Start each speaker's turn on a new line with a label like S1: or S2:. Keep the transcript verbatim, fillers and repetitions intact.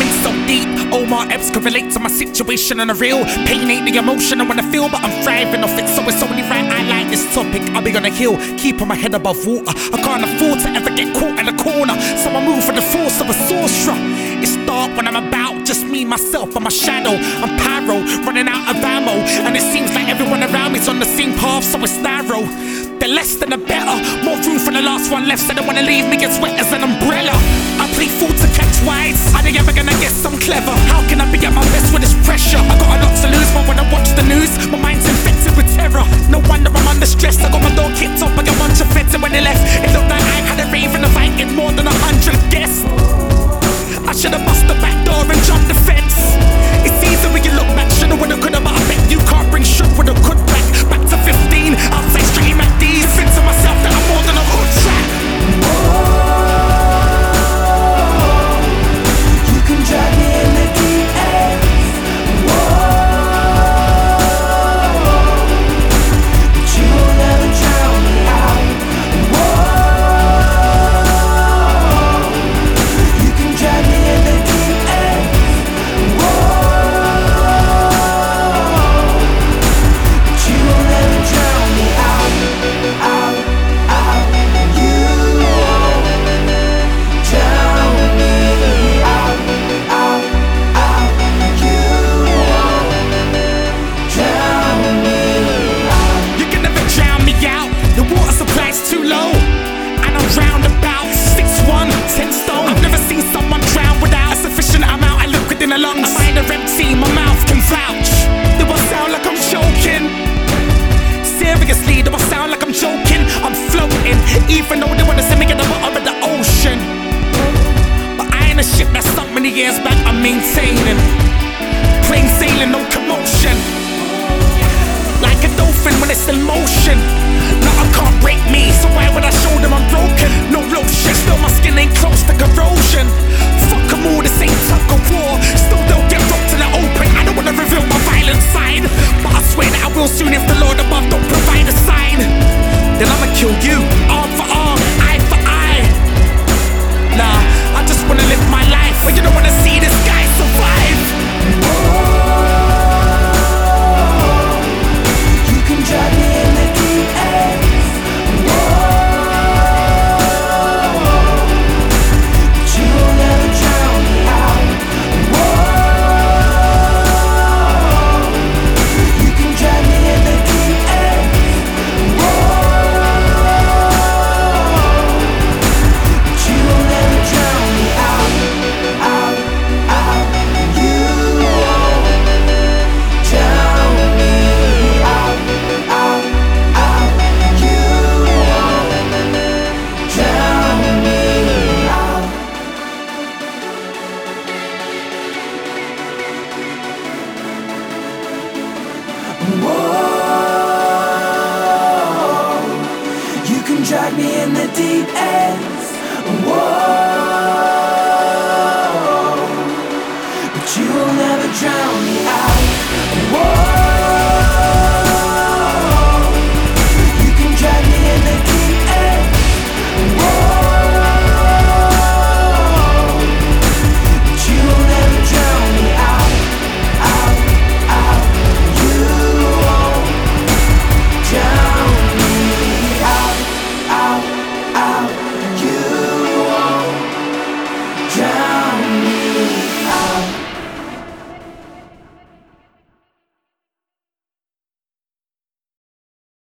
S1: I'm in so deep. Omar Epps could relate to my situation and a real pain ain't the emotion I wanna feel, but I'm thriving off it, so it's only right I like this topic. I'll be on a hill, keeping my head above water. I can't afford to ever get caught in a corner, so I move for the force of a sorcerer. It's dark when I'm about, just me, myself, and my shadow. I'm pyro, running out of ammo, and it seems like everyone around me's on the same path, so it's narrow. The less than the better, more room for the last one left, so they wanna leave me as wet as an umbrella. I play fool to catch wise, are they ever gonna guess I'm clever? How can I be at my best with this pressure? I got a lot to lose, but when I watch the news, my mind's infected with terror. No wonder I'm under stress, I got my door kicked off by a bunch of feds, and when they left, it looked like I had a rave and invited more than a hundred guests. I should've bust the back door and jumped the fence. It's easy when you look back, shoulda, woulda, coulda, but I bet you can't bring should, woulda, could back. Back to fifteen, outside stream at these. Think to myself that I'm more than a hood track.
S2: Whoa, you can drag me in the deep end. Whoa, but you will never drown me out. Whoa, you can drag me in the deep end. Whoa, but you will never drown me out, out, out. You won't drown me out, out, out. You won't drown me out.
S1: You can never drown me out. The water supply's too low, and I'm round about six one, ten stone. I've never seen someone drown without a sufficient amount of liquid in the lungs. My mind are empty, my mouth can vouch. Do I sound like I'm choking? Seriously, do I sound like I'm joking? I'm floating, even though they wanna send me at the bottom of the ocean. But I ain't a ship that sunk many years back, I'm maintaining. Plain sailing, no commotion. Like a dolphin when it's in motion. Nothing can't break me, so why would I show them I'm broken? No lotion, still my skin ain't close to corrosion. Fuck 'em all, this ain't tug of war. Still they'll get rocked in the open. I don't wanna reveal my violent side, but I swear that I will soon if the Lord above don't provide a sign. Then I'ma kill you, arm for arm, eye for eye. Nah, I just wanna live my life, but you don't wanna see this guy survive.
S2: Whoa, you can drag me in the deep end. Whoa, but you will never drown me out. Whoa, you can drag me in the deep end. Whoa, but you will never drown me out, out, out. You won't drown me out, out, out. You won't drown me out. Whoa, you can drag me in the deep ends. Whoa, but you will never drown me